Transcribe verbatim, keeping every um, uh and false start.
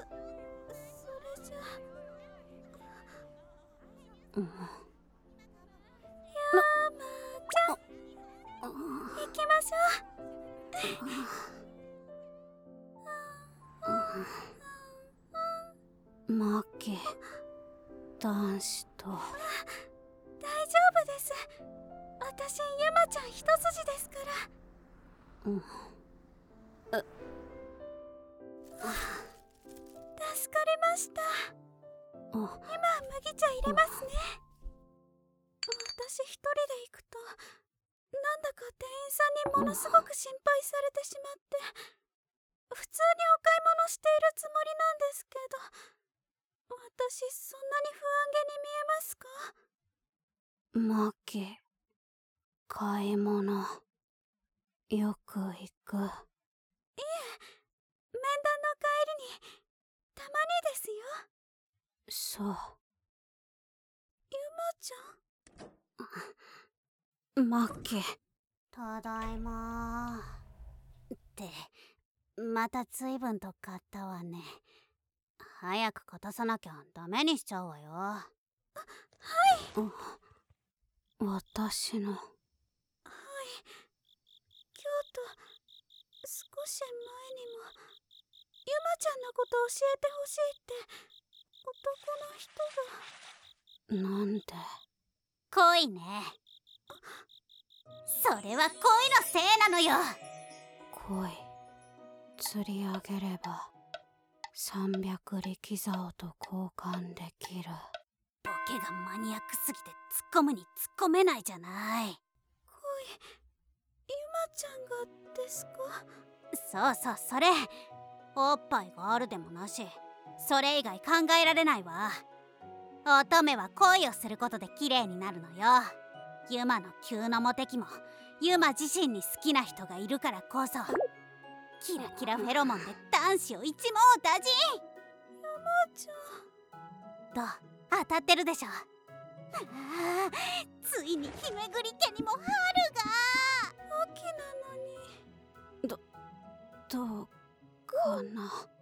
それじゃうん、 山ちゃん、行きましょう。マキ男子と。 大丈夫です。私ユマちゃん一筋ですから。 うん。 助かりました。今麦茶入れますね。私一人で行くとなんだか店員さんにものすごく心配されてしまって、普通にお買い物しているつもりなんですけど、私そんなに不安げに見えますか？ マキ、買い物よく行く？ いえ、面談の帰りにたまにですよ。 そう。 ユマちゃん。マキ。ただいまー。って、また随分と買ったわね。早く片さなきゃダメにしちゃうわよ。 はい。 私の。 はい。京都、少し前にもユマちゃんのこと教えてほしいって男の人が。 なんで？ 恋ね。それは恋のせいなのよ。 恋、釣り上げればさんびゃく力竿と交換できる。 ボケがマニアックすぎて突っ込むに突っ込めないじゃない。 恋、ユマちゃんがですか？ そうそう、それ。おっぱいがあるでもなし、それ以外考えられないわ。乙女は恋をすることで綺麗になるのよ。ユマの急のモテ期もユマ自身に好きな人がいるからこそ、キラキラフェロモンで男子を一網打尽。 ユマちゃん。 どう？当たってるでしょ。ああ、ついに日めぐり家にも春が。 秋なのに。 ど、どうかな。